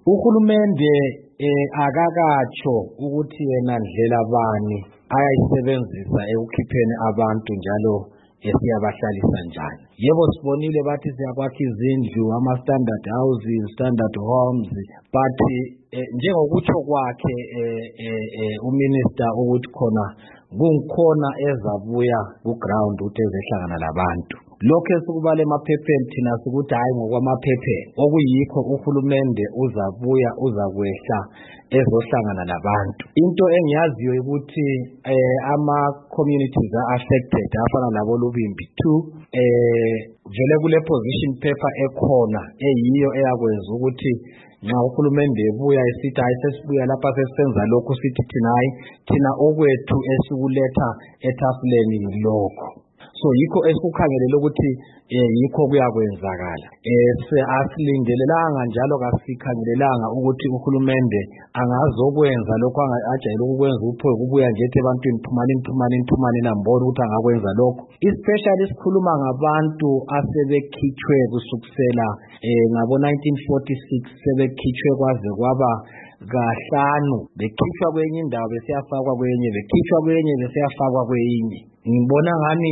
Uhulumende akakatsho ukuthi yena ndlela bani ayayisebenzisa ekukhipheni abantu njalo esiyabahlalisa njani. Yebo sibonile bathi siyakwakha izindlu, ama-standard houses, standard homes, but njengokutsho kwakhe uminister ukuthi khona kungikhona ezabuya ku-ground ukuthi ezehlangana labantu. Lokho esikubala emaphepheni thina sikuthi hayi ngokwamaphepheni, okuyikho uhulumende uzabuya uzakwehla ezohlangana labantu. Into engiyaziyo ukuthi ama-communities affected afana labo Lubimbi 2 vele kule position paper ekhona eyiyo eyakwenza ukuthi nxa uhulumende ebuya esithi hayi sesibuya lapha sesisenza lokhu sithi thina okwethu esikuletha ethafuleni lokho. So yikho esikukhangelela ukuthi yikho kuyakwenzakala. Asilindelelanga njalo kasikhangelelanga ukuthi uhulumende angazokwenza lokho ajayele ukukwenza uphoyo kubuya nje ebantwini phumani nambona ukuthi angakwenza lokho. Especially sikhuluma ngabantu asebekhitshwe kusukisela ngabo 1946 sebekhitshwe kwaze kwaba kahlanu, bekhitshwa kwenye indawo besiyafakwa kwenye, bekhitshwa kwenye besiyafakwa kwenye. Ngibona ngani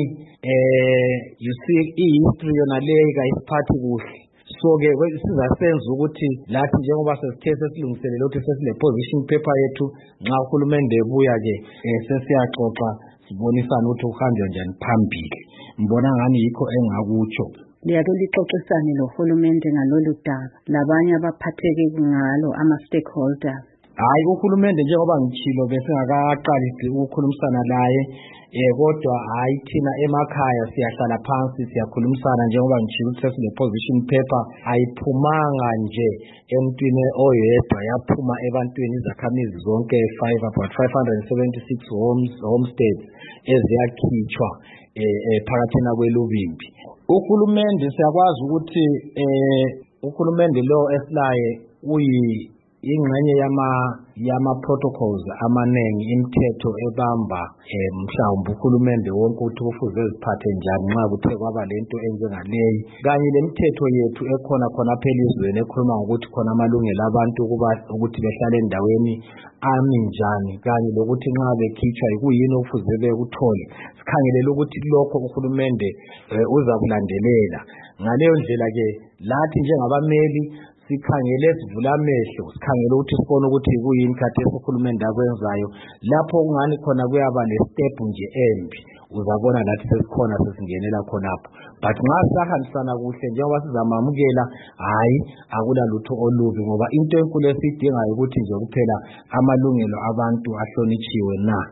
you see i-history yona leyo kayisiphathi kuhle. So-ke sizasenza ukuthi lathi njengoba sesithe sesilungiselele ukuthi sesile position paper yethu nxa uhulumende ebuya-ke sesiyaxoxa sibonisana ukuthi uhanjwa njani phambili. Ngibona ngani yikho engakutsho. Liyake lixoxisane nohulumende ngalolu daba labanye abaphatheke ngalo ama-stakeholders. Hayi uhulumende njengoba ngitshilo besingakaqalisi ukukhulumisana laye kodwa hayi thina emakhaya siyahlala phansi siyakhulumisana njengoba ngitshilo ukuthi sesile position paper ayiphumanga nje emntwini oyedwa, yaphuma ebantwini izakhamizi zonke 576 homesteads eziyakhitshwa phakathina kweLubimbi. Uhulumende siyakwazi ukuthi uhulumende lo esilaye ingxenye yama protocols amanengi, imithetho ebamba mhlawumbe uhulumende wonke ukuthi kufuze eziphathe njani nxa kuthe kwaba lento enjengaleyi, kanye lemithetho yethu ekhona khonapha elizweni ekhuluma ngokuthi khona amalungelo abantu ukuthi behlale endaweni ami njani, kanye lokuthi nxa bekhitshwa yikuyini okufuze bekuthole. Sikhangelela ukuthi lokho uhulumende uzakulandelela. Ngaleyo ndlela-ke lathi njengabameli sikhangele sivula amehlo, sikhangele ukuthi sibone ukuthi kuyini khathesi uhulumende akwenzayo. Lapho kungani khona kuyaba le-step nje embi, uzabona lathi sesikhona sesingenela khonapho. But nxa sisahambisana kuhle njengoba sizamamukela, hayi akula lutho olubi, ngoba into enkulu esiyidingayo ukuthi nje kuphela amalungelo abantu ahlonitshiwe na.